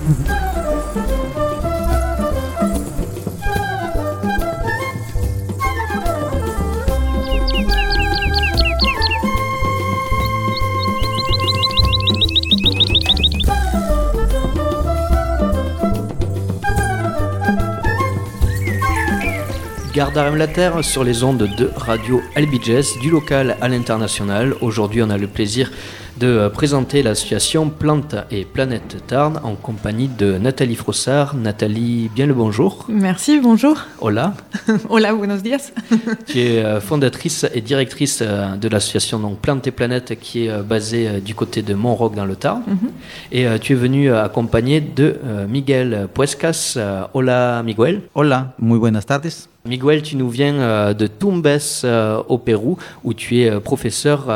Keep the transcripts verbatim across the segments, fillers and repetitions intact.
Gardarem la Terre sur les ondes de Radio Albiges, du local à l'international. Aujourd'hui, on a le plaisir de présenter l'association Plantes et Planète Tarn en compagnie de Nathalie Frossard. Nathalie, bien le bonjour. Merci, bonjour. Hola. Hola, buenos días. Tu es fondatrice et directrice de l'association donc Plantes et Planète qui est basée du côté de Montroc dans le Tarn. Mm-hmm. Et tu es venue accompagnée de Miguel Puescas. Hola, Miguel. Hola, muy buenas tardes. Miguel, tu nous viens de Tumbes au Pérou, où tu es professeur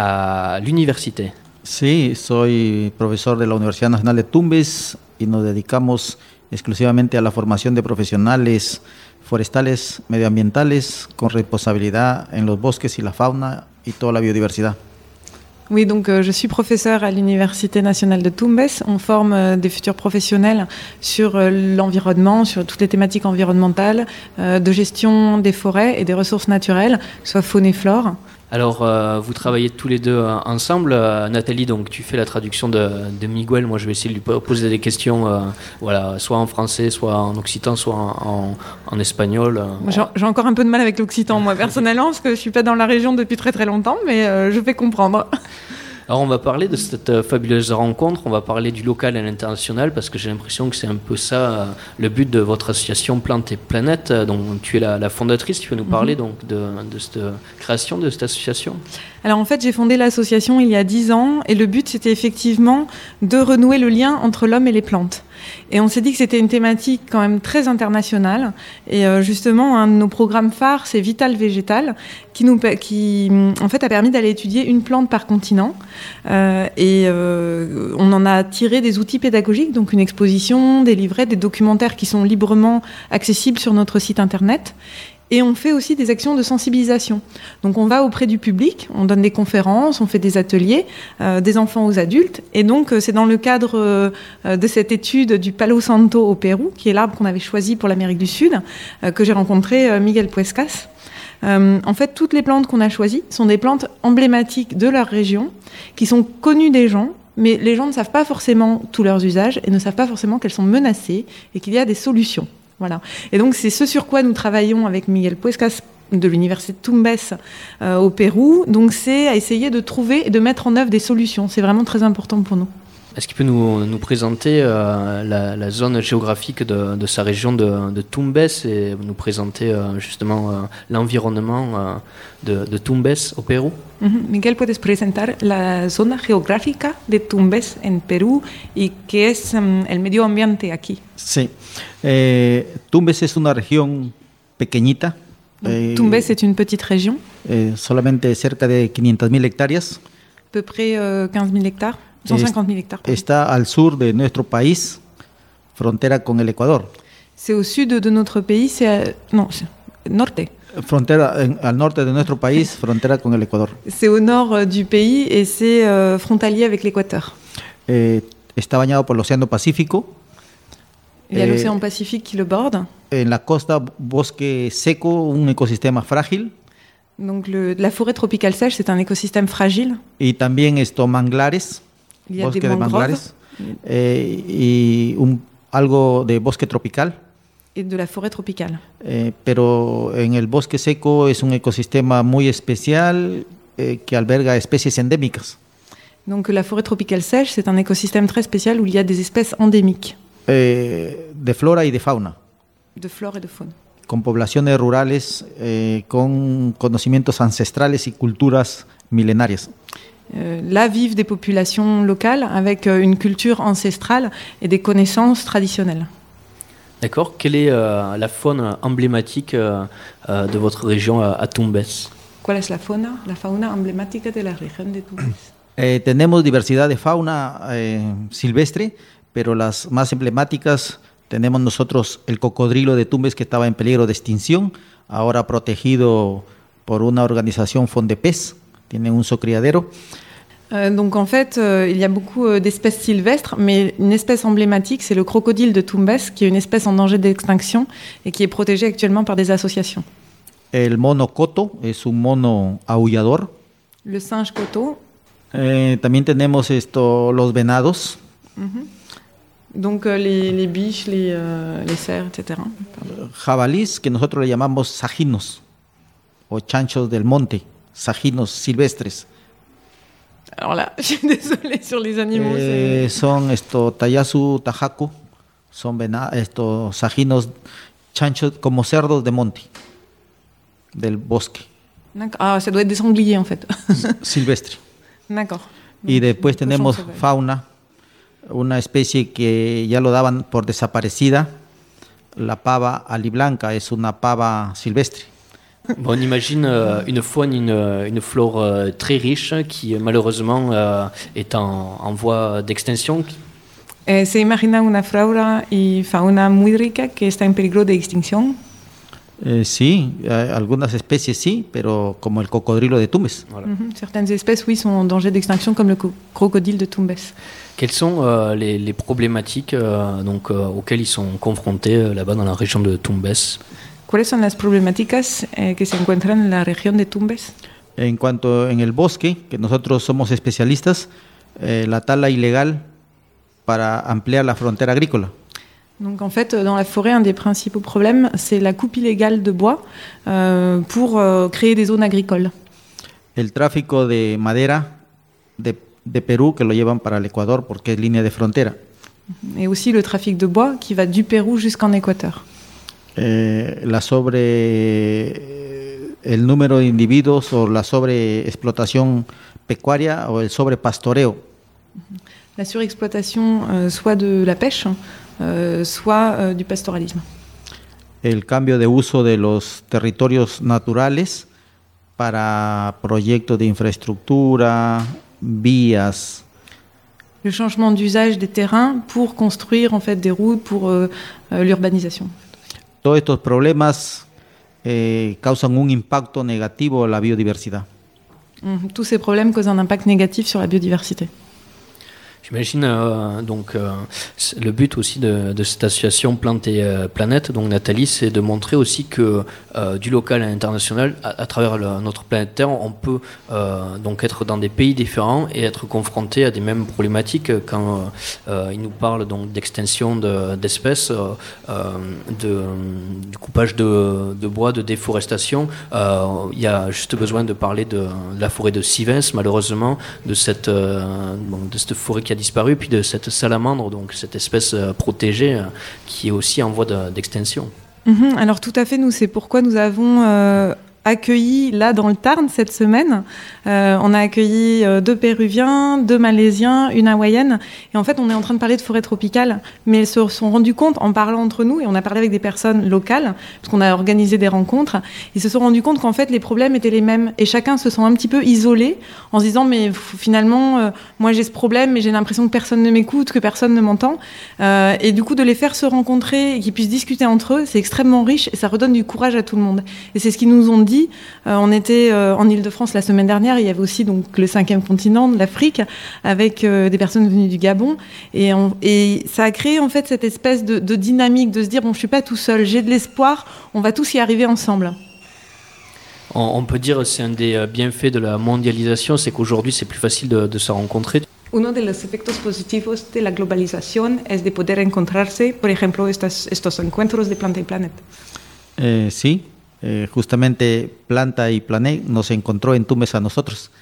à l'université. Sí, soy profesor de la Universidad Nacional de Tumbes y nos dedicamos exclusivamente a la formación de profesionales forestales medioambientales con responsabilidad en los bosques y la fauna y toda la biodiversidad. Oui, donc euh, je suis professeur à l'Université nationale de Tumbes. On forme euh, des futurs professionnels sur euh, l'environnement, sur toutes les thématiques environnementales, euh, de gestion des forêts et des ressources naturelles, soit faune et flore. Alors, euh, vous travaillez tous les deux euh, ensemble. Euh, Nathalie, donc tu fais la traduction de, de Miguel. Moi, je vais essayer de lui poser des questions, euh, voilà, soit en français, soit en occitan, soit en, en, en espagnol. Euh, j'ai, j'ai encore un peu de mal avec l'occitan, moi, personnellement, parce que je suis pas dans la région depuis très très longtemps, mais euh, je vais comprendre. Alors on va parler de cette fabuleuse rencontre, on va parler du local et l'international parce que j'ai l'impression que c'est un peu ça euh, le but de votre association Plantes et Planète, dont tu es la, la fondatrice. Tu peux nous parler mm-hmm. donc de, de cette création de cette association? Alors en fait j'ai fondé l'association il y a dix ans et le but c'était effectivement de renouer le lien entre l'homme et les plantes. Et on s'est dit que c'était une thématique quand même très internationale. Et euh, justement, un de nos programmes phares, c'est Vital Végétal, qui, nous, qui en fait, a permis d'aller étudier une plante par continent. Euh, et euh, on en a tiré des outils pédagogiques, donc une exposition, des livrets, des documentaires qui sont librement accessibles sur notre site internet. Et on fait aussi des actions de sensibilisation. Donc on va auprès du public, on donne des conférences, on fait des ateliers, euh, des enfants aux adultes. Et donc c'est dans le cadre euh, de cette étude du Palo Santo au Pérou, qui est l'arbre qu'on avait choisi pour l'Amérique du Sud, euh, que j'ai rencontré euh, Miguel Puescas. Euh, en fait, toutes les plantes qu'on a choisies sont des plantes emblématiques de leur région, qui sont connues des gens, mais les gens ne savent pas forcément tous leurs usages et ne savent pas forcément qu'elles sont menacées et qu'il y a des solutions. Voilà. Et donc, c'est ce sur quoi nous travaillons avec Miguel Puescas de l'Université de Tumbes euh, au Pérou. Donc, c'est à essayer de trouver et de mettre en œuvre des solutions. C'est vraiment très important pour nous. Est-ce qu'il peut nous, nous présenter euh, la, la zone géographique de, de sa région de, de Tumbes et nous présenter euh, justement euh, l'environnement euh, de, de Tumbes au Pérou? Mm-hmm. Miguel, ¿puedes presentar la zona geográfica de Tumbes en Perú y qué es um, el medio ambiente aquí? Sí, eh, Tumbes es una región pequeñita. Eh, Tumbes est une petite région. Eh, solamente cerca de quinientas mil hectáreas. À peu près euh, quinze mille hectares. cent cinquante mille hectares. Está al sur de nuestro país, frontera con el Ecuador. C'est au sud de notre pays, c'est à... non, c'est norte. Frontera en, al norte de nuestro país, frontera con el Ecuador. C'est au nord euh, du pays et c'est euh, frontalier avec l'Équateur. Eh, está bañado por el Océano Pacífico. Il y a eh, l'océan Pacifique qui le borde. En la costa, bosque seco, un ecosistema frágil. Donc le, la forêt tropicale sèche, c'est un écosystème fragile. Y también esto manglares. Il y a bosque des de manglares eh, y un, algo de bosque tropical. Et de la forêt tropicale. Eh, pero en el bosque seco es un ecosistema muy especial eh, que alberga especies endémicas. Donc la forêt tropicale sèche, c'est un écosystème très spécial où il y a des espèces endémiques. Eh, de flora y de fauna. De flore et de faune. Con poblaciones rurales, eh, con conocimientos ancestrales y culturas milenarias. Euh, là vivent des populations locales avec euh, une culture ancestrale et des connaissances traditionnelles. D'accord. Quelle est euh, la faune emblématique euh, euh, de votre région à, à Tumbes? ¿Cuál es la fauna, la fauna emblemática de la región de Tumbes? Eh, tenemos diversidad de fauna eh, silvestre, pero las más emblemáticas tenemos nosotros el cocodrilo de Tumbes que estaba en peligro de extinción, ahora protegido por una organización Fondepes. Tiene un zoocriadero. Euh, donc en fait, euh, il y a beaucoup euh, d'espèces sylvestres, mais une espèce emblématique, c'est le crocodile de Tumbes, qui est une espèce en danger d'extinction et qui est protégée actuellement par des associations. El mono coto es un mono aullador. Le singe coteau. Eh, también tenemos esto, los venados. Mm-hmm. Donc euh, les, les biches, les, euh, les cerfs, et cetera. Jabalís, que nosotros le llamamos sajinos o chanchos del monte, sajinos silvestres. Alors là, je suis désolée sur les animaux. Eh, son esto tayasu tajacu, son vena, estos sajinos, chanchos como cerdos de monte, del bosque. D'accord. Ah, ça doit être des sangliers en fait. Silvestre. D'accord. Y Donc, después tenemos sauvage. fauna, una especie que ya lo daban por desaparecida, la pava aliblanca, es una pava silvestre. Bon, on imagine euh, une faune, une, une flore euh, très riche qui malheureusement euh, est en, en voie d'extinction. Eh, se imagina una flora y fauna muy rica que está en peligro de extinción. Eh, sí, eh, algunas especies sí, pero como el cocodrilo de Tumbes. Voilà. Mm-hmm. Certaines espèces, oui, sont en danger d'extinction, comme le co- crocodile de Tumbes. Quelles sont euh, les, les problématiques euh, donc, euh, auxquelles ils sont confrontés euh, là-bas dans la région de Tumbes? ¿Cuáles son las problemáticas eh, que se encuentran en la región de Tumbes? En cuanto en el bosque, que nosotros somos especialistas, eh, la tala ilegal para ampliar la frontera agrícola. Donc en fait, dans la forêt, un des principaux problèmes, c'est la coupe illégale de bois euh, pour euh, créer des zones agricoles. El tráfico de madera de, de Perú, que lo llevan para el Ecuador porque es línea de frontera. Et aussi le trafic de bois qui va du Pérou jusqu'en Équateur. Eh, la sobre eh, el número de individuos o la sobreexplotación pecuaria o el sobrepastoreo. La surexploitation euh, soit de la pêche, euh, soit euh, du pastoralisme. El cambio de uso de los territorios naturales para proyectos de infraestructura, vías. Le changement d'usage des terrains pour construire en fait des routes pour euh, euh, l'urbanisation. Todos estos problemas eh, causan un impacto negativo a la biodiversidad. Mmh. Tous ces problèmes causent un impact négatif sur la biodiversité. J'imagine euh, donc euh, le but aussi de, de cette association Plantes et euh, Planète, donc Nathalie, c'est de montrer aussi que euh, du local à l'international, à, à travers le, notre planète Terre, on peut euh, donc être dans des pays différents et être confronté à des mêmes problématiques. Quand euh, il nous parle donc d'extinction de, d'espèces, euh, de, du coupage de, de bois, de déforestation, euh, il y a juste besoin de parler de, de la forêt de Sivens, malheureusement, de cette, euh, bon, de cette forêt qui a disparu, puis de cette salamandre, donc cette espèce euh, protégée euh, qui est aussi en voie de, d'extinction. Mmh, alors tout à fait, nous c'est pourquoi nous avons euh, accueilli là dans le Tarn cette semaine. Euh, on a accueilli euh, deux Péruviens, deux Malaisiens, une Hawaïenne. Et en fait, on est en train de parler de forêt tropicale, mais ils se sont rendus compte en parlant entre nous, et on a parlé avec des personnes locales, parce qu'on a organisé des rencontres, ils se sont rendus compte qu'en fait, les problèmes étaient les mêmes. Et chacun se sent un petit peu isolé en se disant, mais finalement, euh, moi j'ai ce problème, mais j'ai l'impression que personne ne m'écoute, que personne ne m'entend. Euh, et du coup, de les faire se rencontrer et qu'ils puissent discuter entre eux, c'est extrêmement riche et ça redonne du courage à tout le monde. Et c'est ce qu'ils nous ont dit. Euh, on était euh, en Île-de-France la semaine dernière, il y avait aussi donc le cinquième continent, l'Afrique, avec euh, des personnes venues du Gabon, et, on, et ça a créé en fait cette espèce de, de dynamique de se dire bon, je suis pas tout seul, j'ai de l'espoir, on va tous y arriver ensemble. On, on peut dire que c'est un des bienfaits de la mondialisation, c'est qu'aujourd'hui c'est plus facile de, de se rencontrer. Uno de los efectos positivos de la globalización es de poder encontrarse, por ejemplo, estas, estos encuentros de Planta y Planet. Eh, sí. Eh, justamente Planta y Planet nos encontró en Tumbes a nosotros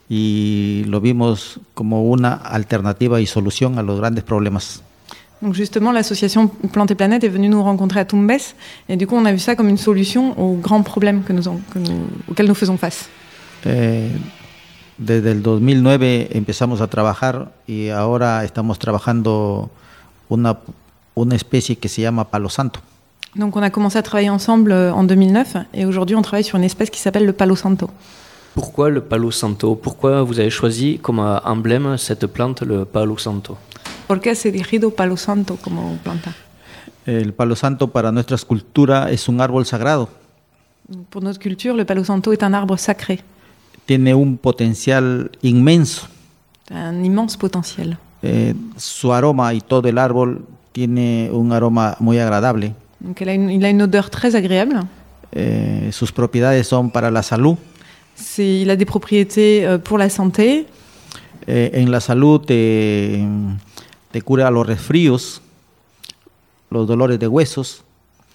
y lo vimos como una alternativa y solución a los grandes problemas. Donc justement, l'association Plantes et Planète est venue nous rencontrer à Tumbes et du coup, on a vu ça comme une solution aux grands problèmes que nous en, que nous, auxquels nous faisons face. Eh, desde el dos mil nueve empezamos a trabajar y ahora estamos trabajando una, una especie que se llama palo santo. Donc on a commencé à travailler ensemble en deux mille neuf et aujourd'hui on travaille sur une espèce qui s'appelle le palo santo. Pourquoi le palo santo? Pourquoi vous avez choisi comme emblème cette plante, le palo santo? ¿Por qué has elegido palo santo como planta? El palo santo para nuestra cultura es un árbol sagrado. Pour notre culture, le palo santo est un arbre sacré. Tiene un potencial inmenso. un immense potentiel. Eh, su aroma y todo el árbol tiene un aroma muy agradable. Donc elle a une, il a une odeur très agréable. Eh, sus propiedades son para la salud. C'est, il a des propriétés euh, pour la santé. Eh, en la salud te, te cura los resfríos, los dolores de huesos.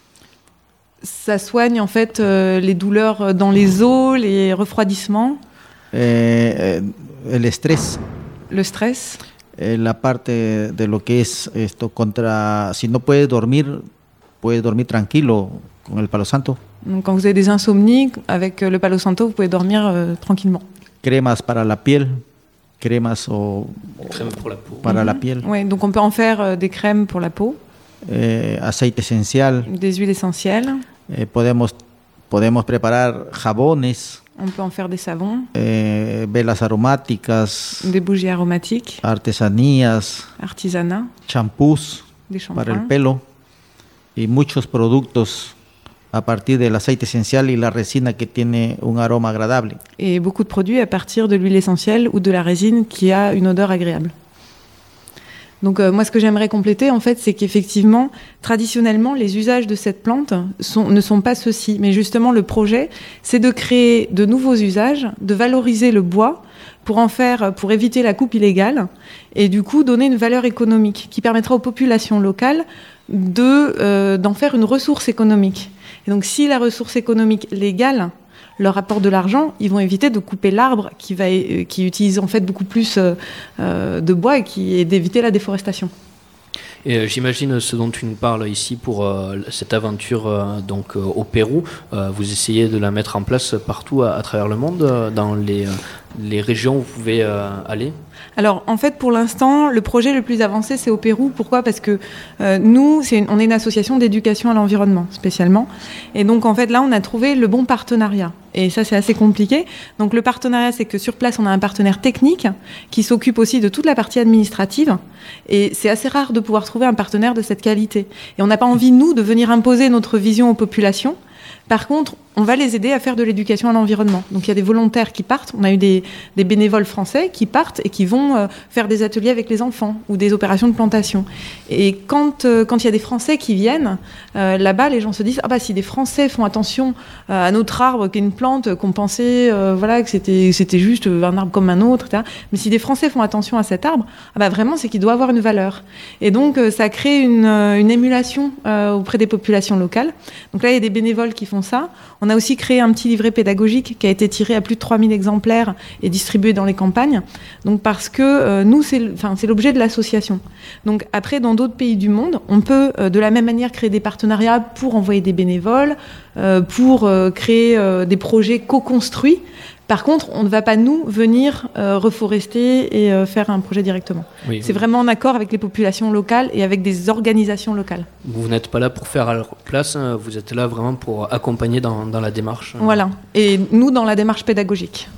Ça soigne en fait euh, les douleurs dans les os, les refroidissements, Eh, eh, el estrés, le stress. eh, la parte de lo que es esto contra, si no puedes dormir, puedes dormir tranquilo con el palo santo. Donc quand vous avez des insomnies, avec euh, le Palo Santo, vous pouvez dormir euh, tranquillement. Cremas para la piel, cremas o, Crème pour la peau. para la piel, Ouais, donc on peut en faire euh, des crèmes pour la peau, eh, aceite esencial, des huiles essentielles, eh, podemos, podemos preparar jabones, on peut en faire des savons, eh, velas aromáticas, des bougies aromatiques, artesanías, artisanat, champús des para el shampoings. pelo y muchos productos a partir del aceite esencial y la resina que tiene un aroma agradable. Et beaucoup de produits à partir de l'huile essentielle ou de la résine qui a une odeur agréable. Donc euh, moi ce que j'aimerais compléter en fait c'est qu'effectivement traditionnellement les usages de cette plante sont, ne sont pas ceux-ci, mais justement le projet c'est de créer de nouveaux usages, de valoriser le bois pour en faire, pour éviter la coupe illégale et du coup donner une valeur économique qui permettra aux populations locales de, euh, d'en faire une ressource économique. Et donc si la ressource économique légale leur apporte de l'argent, ils vont éviter de couper l'arbre qui, va, qui utilise en fait beaucoup plus euh, de bois et, qui, et d'éviter la déforestation. Et euh, j'imagine ce dont tu nous parles ici pour euh, cette aventure euh, donc, euh, au Pérou, euh, vous essayez de la mettre en place partout à, à travers le monde, euh, dans les, euh, les régions où vous pouvez euh, aller ? Alors en fait pour l'instant le projet le plus avancé c'est au Pérou. Pourquoi ? Parce que euh, nous c'est une, on est une association d'éducation à l'environnement spécialement et donc en fait là on a trouvé le bon partenariat et ça c'est assez compliqué. Donc le partenariat c'est que sur place on a un partenaire technique qui s'occupe aussi de toute la partie administrative et c'est assez rare de pouvoir trouver un partenaire de cette qualité et on n'a pas envie nous de venir imposer notre vision aux populations. Par contre, on va les aider à faire de l'éducation à l'environnement. Donc il y a des volontaires qui partent, on a eu des, des bénévoles français qui partent et qui vont euh, faire des ateliers avec les enfants ou des opérations de plantation. Et quand euh, quand il y a des Français qui viennent, euh, là-bas les gens se disent « Ah bah si des Français font attention euh, à notre arbre qui est une plante qu'on pensait euh, voilà, que c'était, c'était juste un arbre comme un autre, et cetera. Mais si des Français font attention à cet arbre, ah bah vraiment c'est qu'il doit avoir une valeur. » Et donc euh, ça crée une, une émulation euh, auprès des populations locales. Donc là il y a des bénévoles qui font ça. On a aussi créé un petit livret pédagogique qui a été tiré à plus de trois mille exemplaires et distribué dans les campagnes. Donc parce que euh, nous, c'est, enfin, c'est l'objet de l'association. Donc après, dans d'autres pays du monde, on peut euh, de la même manière créer des partenariats pour envoyer des bénévoles, euh, pour euh, créer euh, des projets co-construits. Par contre, on ne va pas, nous, venir euh, reforester et euh, faire un projet directement. Oui, c'est oui. vraiment en accord avec les populations locales et avec des organisations locales. Vous n'êtes pas là pour faire à leur place, hein, vous êtes là vraiment pour accompagner dans, dans la démarche. hein. Voilà. Et nous, dans la démarche pédagogique.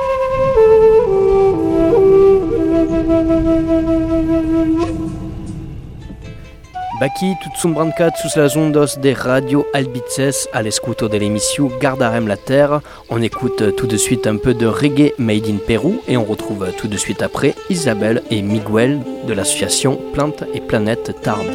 Baki tutsumbranca sus las ondas de Radio Albices à l'escuto de l'émission Gardarem la Terre. On écoute tout de suite un peu de reggae made in Pérou et on retrouve tout de suite après Isabelle et Miguel de l'association Plantes et Planètes Tarn.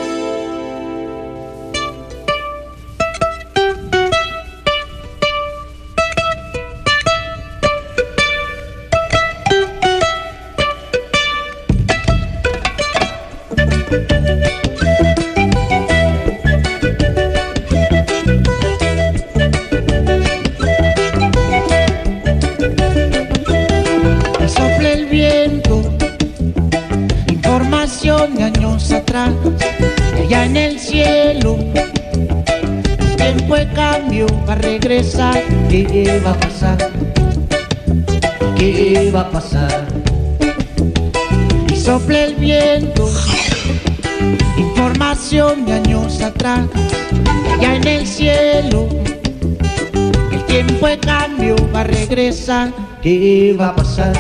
Allá en el cielo, el tiempo de cambio va a regresar. ¿Qué va a pasar? ¿Qué va a pasar? Y sopla el viento, información de años atrás. Allá en el cielo, el tiempo de cambio va a regresar. ¿Qué va a pasar?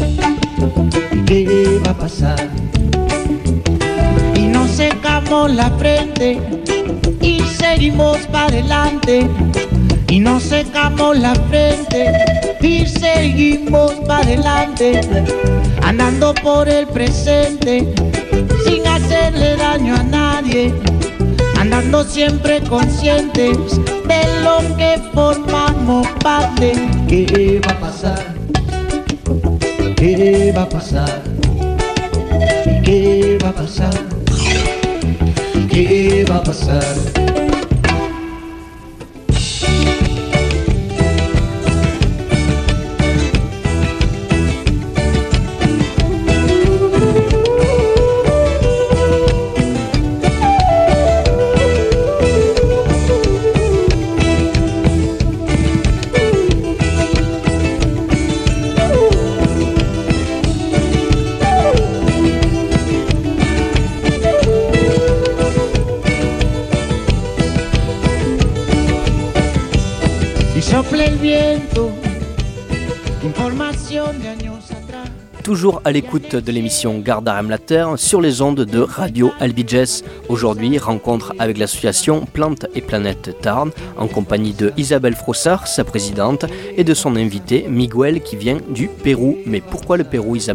¿Qué va a pasar? Nos secamos la frente y seguimos para adelante. Y nos secamos la frente y seguimos para adelante. andando por el presente sin hacerle daño a nadie, andando siempre conscientes de lo que formamos parte. ¿Qué va a pasar? ¿Qué va a pasar? ¿Y qué va a pasar? ¿Qué va a pasar? Toujours à l'écoute de l'émission Gardarem la Terre sur les ondes de Radio Albiges. Aujourd'hui, rencontre avec l'association Plantes et Planètes Tarn en compagnie de Isabelle Frossard, sa présidente, et de son invité Miguel qui vient du Pérou. Mais pourquoi le Pérou, Isabelle ?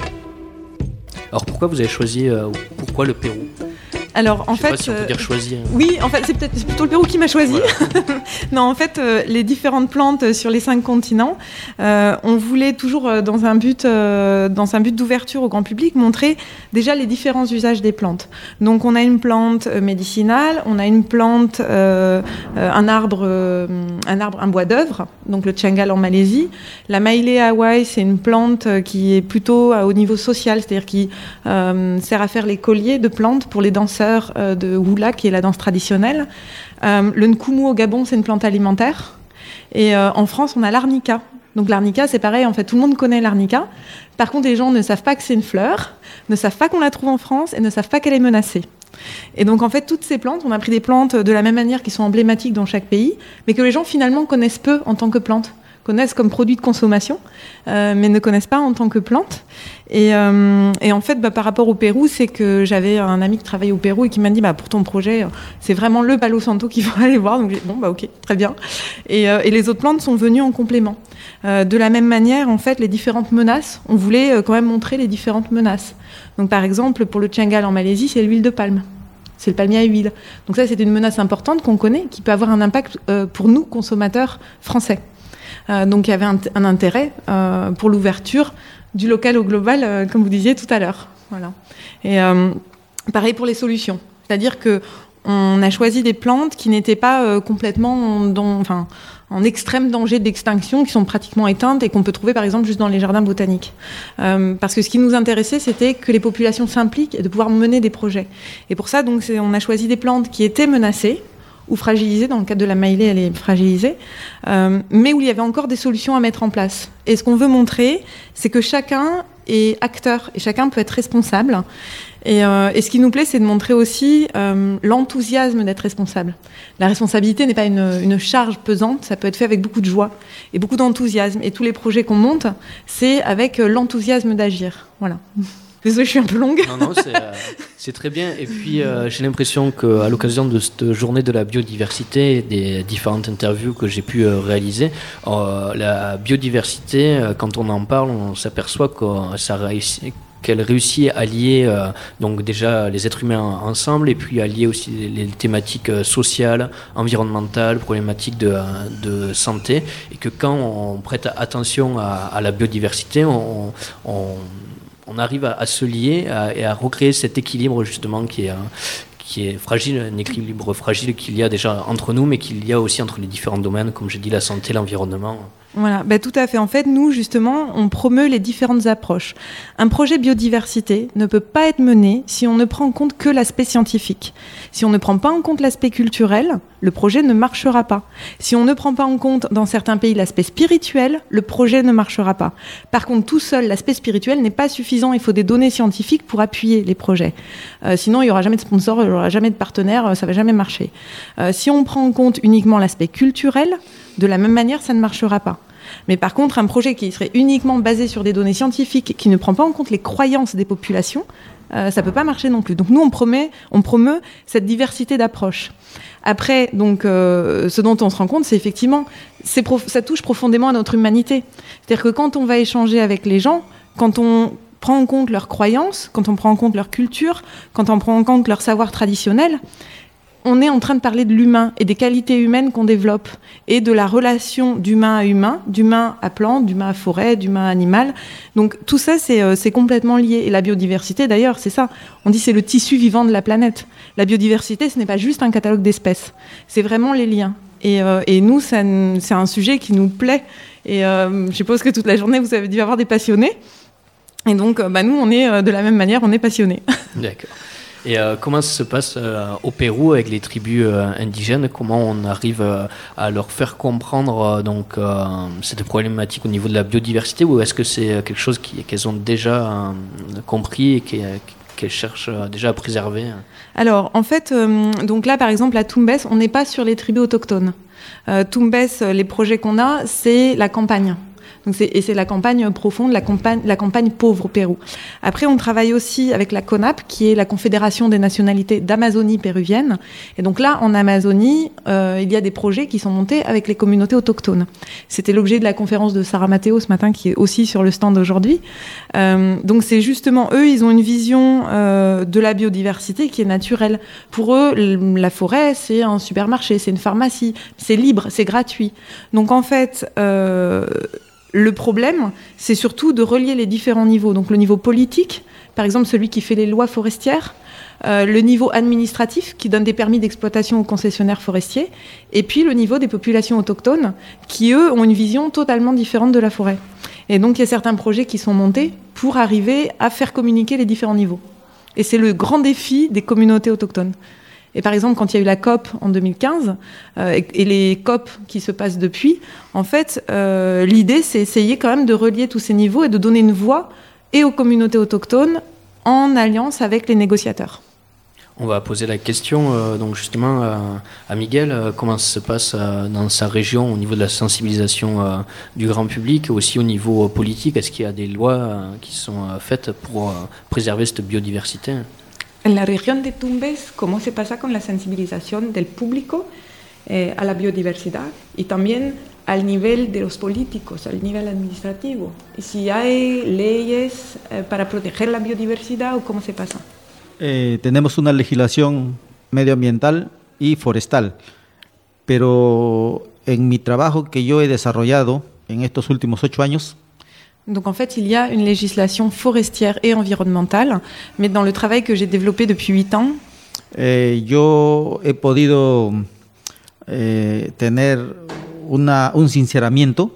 Alors pourquoi vous avez choisi euh, pourquoi le Pérou ? Alors, en Je sais fait, pas si on peut dire choisi. Hein. Oui, en fait, c'est peut-être c'est plutôt le Pérou qui m'a choisi. Voilà. Non, en fait, euh, les différentes plantes sur les cinq continents, euh, on voulait toujours, euh, dans un but, euh, dans un but d'ouverture au grand public, montrer déjà les différents usages des plantes. Donc, on a une plante euh, médicinale, on a une plante, euh, euh, un arbre, euh, un arbre, un bois d'œuvre, donc le tchangal en Malaisie. La maïlée à Hawaï, c'est une plante qui est plutôt au niveau social, c'est-à-dire qui euh, sert à faire les colliers de plantes pour les danseurs de hula, qui est la danse traditionnelle. Euh, le nkumu au Gabon, c'est une plante alimentaire. Et euh, en France, on a l'arnica. Donc l'arnica, c'est pareil, en fait, tout le monde connaît l'arnica. Par contre, les gens ne savent pas que c'est une fleur, ne savent pas qu'on la trouve en France et ne savent pas qu'elle est menacée. Et donc, en fait, toutes ces plantes, on a pris des plantes de la même manière qui sont emblématiques dans chaque pays, mais que les gens, finalement, connaissent peu en tant que plantes, connaissent comme produit de consommation, euh, mais ne connaissent pas en tant que plante. Et, euh, et en fait, bah, par rapport au Pérou, c'est que j'avais un ami qui travaille au Pérou et qui m'a dit, bah, pour ton projet, c'est vraiment le Palo Santo qu'il faut aller voir. Donc j'ai dit, bon, bah ok, très bien. Et, euh, et les autres plantes sont venues en complément. Euh, de la même manière, en fait, les différentes menaces, on voulait euh, quand même montrer les différentes menaces. Donc par exemple, pour le tchangal en Malaisie, c'est l'huile de palme. C'est le palmier à huile. Donc ça, c'est une menace importante qu'on connaît, qui peut avoir un impact euh, pour nous, consommateurs français. Euh, donc il y avait un, un intérêt euh, pour l'ouverture du local au global, euh, comme vous disiez tout à l'heure. Voilà. Et euh, pareil pour les solutions. C'est-à-dire qu'on a choisi des plantes qui n'étaient pas euh, complètement dans, enfin, en extrême danger d'extinction, qui sont pratiquement éteintes et qu'on peut trouver par exemple juste dans les jardins botaniques. Euh, parce que ce qui nous intéressait, c'était que les populations s'impliquent et de pouvoir mener des projets. Et pour ça, donc, c'est, on a choisi des plantes qui étaient menacées, ou fragilisée, dans le cadre de la maïlée, elle est fragilisée, euh, mais où il y avait encore des solutions à mettre en place. Et ce qu'on veut montrer, c'est que chacun est acteur, et chacun peut être responsable. Et, euh, et ce qui nous plaît, c'est de montrer aussi euh, l'enthousiasme d'être responsable. La responsabilité n'est pas une, une charge pesante, ça peut être fait avec beaucoup de joie et beaucoup d'enthousiasme. Et tous les projets qu'on monte, c'est avec l'enthousiasme d'agir. Voilà. Désolée, je suis un peu longue. Non, non, c'est, euh, c'est très bien. Et puis, euh, j'ai l'impression qu'à l'occasion de cette journée de la biodiversité et des différentes interviews que j'ai pu euh, réaliser, euh, la biodiversité, euh, quand on en parle, on s'aperçoit que ça réussit, qu'elle réussit à lier euh, donc déjà les êtres humains ensemble et puis à lier aussi les, les thématiques sociales, environnementales, problématiques de, de santé, et que quand on prête attention à, à la biodiversité, on, on on arrive à, à se lier à, et à recréer cet équilibre justement qui est, qui est fragile, un équilibre fragile qu'il y a déjà entre nous, mais qu'il y a aussi entre les différents domaines, comme j'ai dit, la santé, l'environnement. Voilà, bah, tout à fait. En fait, nous, justement, on promeut les différentes approches. Un projet biodiversité ne peut pas être mené si on ne prend en compte que l'aspect scientifique. Si on ne prend pas en compte l'aspect culturel, le projet ne marchera pas. Si on ne prend pas en compte, dans certains pays, l'aspect spirituel, le projet ne marchera pas. Par contre, tout seul, l'aspect spirituel n'est pas suffisant. Il faut des données scientifiques pour appuyer les projets. Euh, sinon, il n'y aura jamais de sponsor, il n'y aura jamais de partenaire, ça ne va jamais marcher. Euh, si on prend en compte uniquement l'aspect culturel, de la même manière, ça ne marchera pas. Mais par contre, un projet qui serait uniquement basé sur des données scientifiques, qui ne prend pas en compte les croyances des populations, euh, ça ne peut pas marcher non plus. Donc nous, on promet, on promeut cette diversité d'approches. Après, donc, euh, ce dont on se rend compte, c'est effectivement, c'est prof- ça touche profondément à notre humanité. C'est-à-dire que quand on va échanger avec les gens, quand on prend en compte leurs croyances, quand on prend en compte leur culture, quand on prend en compte leur savoir traditionnel, on est en train de parler de l'humain et des qualités humaines qu'on développe et de la relation d'humain à humain, d'humain à plante, d'humain à forêt, d'humain à animal. Donc tout ça, c'est, euh, c'est complètement lié. Et la biodiversité, d'ailleurs, c'est ça. On dit c'est le tissu vivant de la planète. La biodiversité, ce n'est pas juste un catalogue d'espèces. C'est vraiment les liens. Et, euh, et nous, ça, c'est un sujet qui nous plaît. Et euh, je suppose que toute la journée, vous avez dû avoir des passionnés. Et donc, euh, bah, nous, on est euh, de la même manière, on est passionnés. D'accord. Et euh, comment ça se passe euh, au Pérou avec les tribus euh, indigènes? Comment on arrive euh, à leur faire comprendre euh, donc euh, cette problématique au niveau de la biodiversité, ou est-ce que c'est quelque chose qui, qu'elles ont déjà euh, compris et qui, qu'elles cherchent euh, déjà à préserver? Alors, en fait, euh, donc là, par exemple, à Tumbes, on n'est pas sur les tribus autochtones. Euh, Tumbes, les projets qu'on a, c'est la campagne. Donc c'est, et c'est la campagne profonde, la campagne, la campagne pauvre au Pérou. Après, on travaille aussi avec la CONAP, qui est la Confédération des nationalités d'Amazonie péruvienne. Et donc là, en Amazonie, euh, il y a des projets qui sont montés avec les communautés autochtones. C'était l'objet de la conférence de Sarah Matteo ce matin, qui est aussi sur le stand aujourd'hui. Euh, donc c'est justement, eux, ils ont une vision euh, de la biodiversité qui est naturelle. Pour eux, la forêt, c'est un supermarché, c'est une pharmacie, c'est libre, c'est gratuit. Donc en fait... Euh, Le problème, c'est surtout de relier les différents niveaux. Donc le niveau politique, par exemple celui qui fait les lois forestières, euh, le niveau administratif qui donne des permis d'exploitation aux concessionnaires forestiers, et puis le niveau des populations autochtones qui, eux, ont une vision totalement différente de la forêt. Et donc il y a certains projets qui sont montés pour arriver à faire communiquer les différents niveaux. Et c'est le grand défi des communautés autochtones. Et par exemple, quand il y a eu la COP en deux mille quinze euh, et, et les COP qui se passent depuis, en fait, euh, l'idée, c'est essayer quand même de relier tous ces niveaux et de donner une voix et aux communautés autochtones en alliance avec les négociateurs. On va poser la question euh, donc justement euh, à Miguel, euh, comment ça se passe euh, dans sa région au niveau de la sensibilisation euh, du grand public, aussi au niveau euh, politique. Est-ce qu'il y a des lois euh, qui sont euh, faites pour euh, préserver cette biodiversité? En la región de Tumbes, ¿cómo se pasa con la sensibilización del público eh, a la biodiversidad y también al nivel de los políticos, al nivel administrativo? ¿Y si hay leyes eh, para proteger la biodiversidad o cómo se pasa? Eh, tenemos una legislación medioambiental y forestal, pero en mi trabajo que yo he desarrollado en estos últimos ocho años, donc en fait, il y a une législation forestière et environnementale, mais dans le travail que j'ai développé depuis huit ans, eh, yo he podido eh, tener una, un sinceramiento,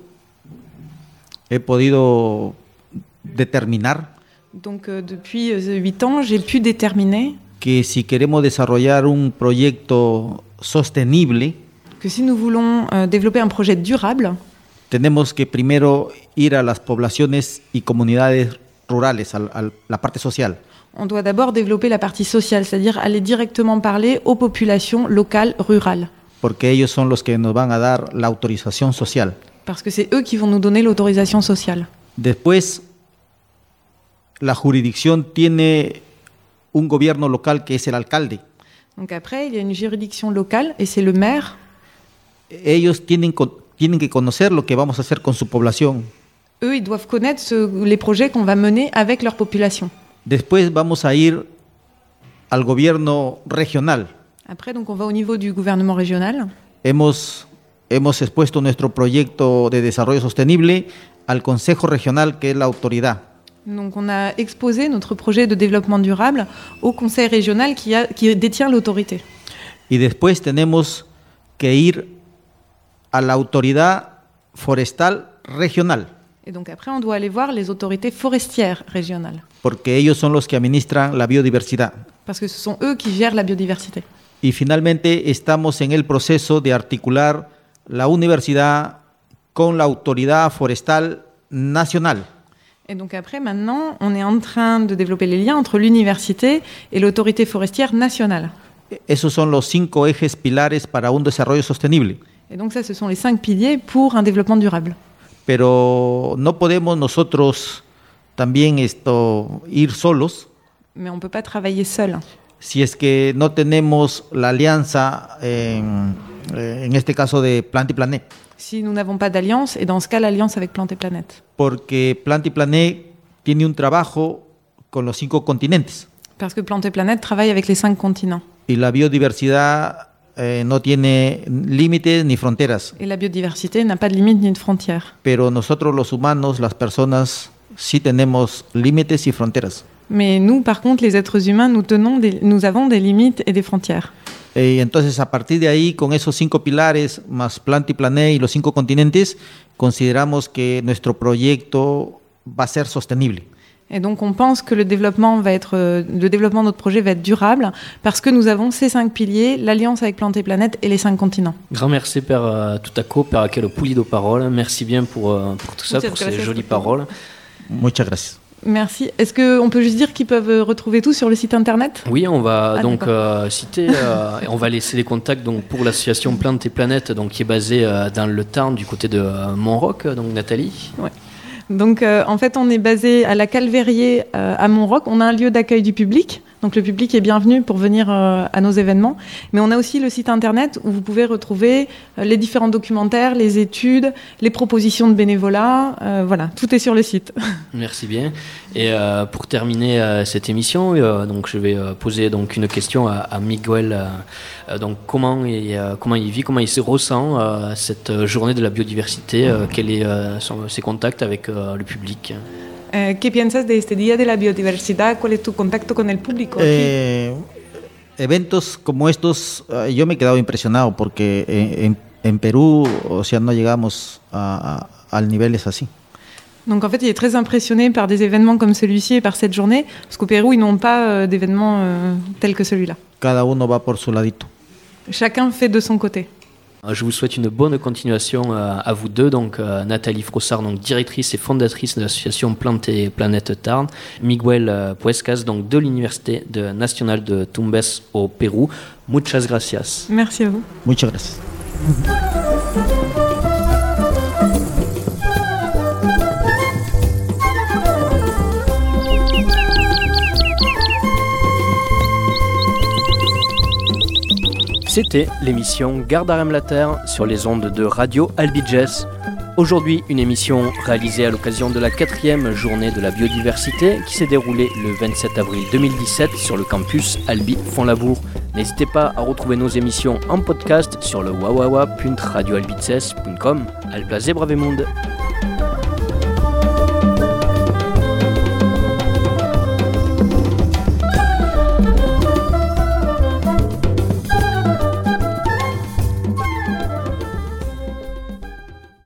he podido determinar donc euh, depuis huit ans, j'ai pu déterminer que si queremos desarrollar un proyecto sostenible, que si nous voulons euh, développer un projet durable, tenemos que primero ir a las poblaciones y comunidades rurales, a, a la parte social. On doit d'abord développer la partie sociale, c'est-à-dire aller directement parler aux populations locales, rurales. Porque ellos son los que nos van a dar la autorización social. Parce que c'est eux qui vont nous donner l'autorisation sociale. Después, la jurisdicción tiene un gobierno local que es el alcalde. Donc après, il y a une juridiction locale et c'est le maire. Ellos tienen tienen que conocer lo que vamos a hacer con su población. Eux, ils doivent connaître ce, les projets qu'on va mener avec leur population. Después vamos a ir al gobierno regional. Après, donc, on va au niveau du gouvernement régional. Hemos, hemos expuesto nuestro proyecto de desarrollo sostenible al Consejo Regional, que es la autoridad. Donc, on a exposé notre projet de développement durable au Conseil régional qui, a, qui détient l'autorité. Y después tenemos que ir a la autoridad forestal regional. Et donc après, on doit aller voir les autorités forestières régionales. Porque ellos son los que administran la biodiversidad. Parce que ce sont eux qui gèrent la biodiversité. Y finalmente estamos en el proceso de articular la universidad con la autoridad forestal nacional. Et donc après, maintenant, on est en train de développer les liens entre l'université et l'autorité forestière nationale. Esos son los cinco ejes pilares para un desarrollo sostenible. Et donc ça, ce sont les cinq piliers pour un développement durable. Pero no podemos nosotros también esto ir solos. Mais on ne peut pas travailler seul. Si es que no tenemos la alianza, en, en este caso de Plante y Planet. Si nous n'avons pas d'alliance, et dans ce cas, l'alliance avec Plante et Planète. Porque Plante y Planet tiene un trabajo con los cinco continentes. Parce que Plantes et Planètes travaille avec les cinq continents. Y la biodiversidad eh, no tiene límites ni fronteras. Et la biodiversité n'a pas de limite ni de frontières. Pero nosotros los humanos, las personas, sí tenemos límites y fronteras. Mais nous, par contre, les êtres humains, nous, tenons des, nous avons des limites et des frontières. Y entonces, a partir de ahí, con esos cinco pilares, más Plantes y Planètes y los cinco continentes, consideramos que nuestro proyecto va a ser sostenible. Et donc, on pense que le développement va être, le développement de notre projet va être durable parce que nous avons ces cinq piliers, l'alliance avec Plantes et Planètes et les cinq continents. Grand merci per uh, tutako, per aquel pulido parole. Merci bien pour, uh, pour tout ça, Muchas pour ces jolies pour paroles. Muchas gracias. Merci. Est-ce qu'on peut juste dire qu'ils peuvent retrouver tout sur le site internet ? Oui, on va Ah, donc euh, citer, euh, et on va laisser les contacts donc, pour l'association Plantes et Planètes, donc, qui est basée euh, dans le Tarn, du côté de euh, Montroc, donc Nathalie. Ouais. Donc, euh, en fait, on est basé à la Calverrier euh, à Montroc. On a un lieu d'accueil du public. Donc, le public est bienvenu pour venir euh, à nos événements. Mais on a aussi le site internet où vous pouvez retrouver euh, les différents documentaires, les études, les propositions de bénévolat. Euh, voilà, tout est sur le site. Merci bien. Et euh, pour terminer euh, cette émission, euh, donc, je vais euh, poser donc, une question à, à Miguel. Euh, donc, comment il, euh, comment il vit, comment il se ressent euh, cette journée de la biodiversité, euh, quels sont euh, son, ses contacts avec euh, le public? Eh, ¿Qué piensas de este Día de la Biodiversidad? ¿Cuál es tu contacto con el público? Eh, eventos como estos, uh, yo me he quedado impresionado porque en, en Perú, o sea, no llegamos a, a, a niveles así. Donc en fait, il est très impressionné par des événements comme celui-ci et par cette journée, parce qu'au Pérou, ils n'ont pas euh, d'événements euh, tels que celui-là. Cada uno va por su ladito. Chacun fait de son côté. Je vous souhaite une bonne continuation à vous deux, donc Nathalie Frossard, donc directrice et fondatrice de l'association Plantes et Planètes Tarn, Miguel Puescas, donc de l'Université de nationale de Tumbes au Pérou. Muchas gracias. Merci à vous. Muchas gracias. C'était l'émission Gardarem la Terre sur les ondes de Radio Albiges. Aujourd'hui, une émission réalisée à l'occasion de la quatrième journée de la biodiversité qui s'est déroulée le vingt-sept avril deux mille dix-sept sur le campus Albi Font-Labour. N'hésitez pas à retrouver nos émissions en podcast sur le wawawa point radio albiges point com. Al plaisir, Bravemunde.